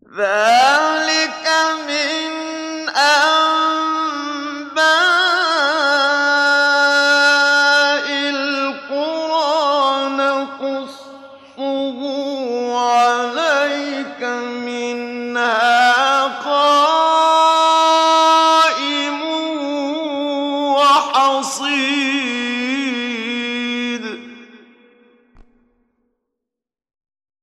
ذَٰلِكَ مِنْ أَنبَاءِ الْقُرَىٰ نَقُصُّهُ عَلَيْكَ ۖ مِنْهَا قَائِمٌ وَحَصِيدٌ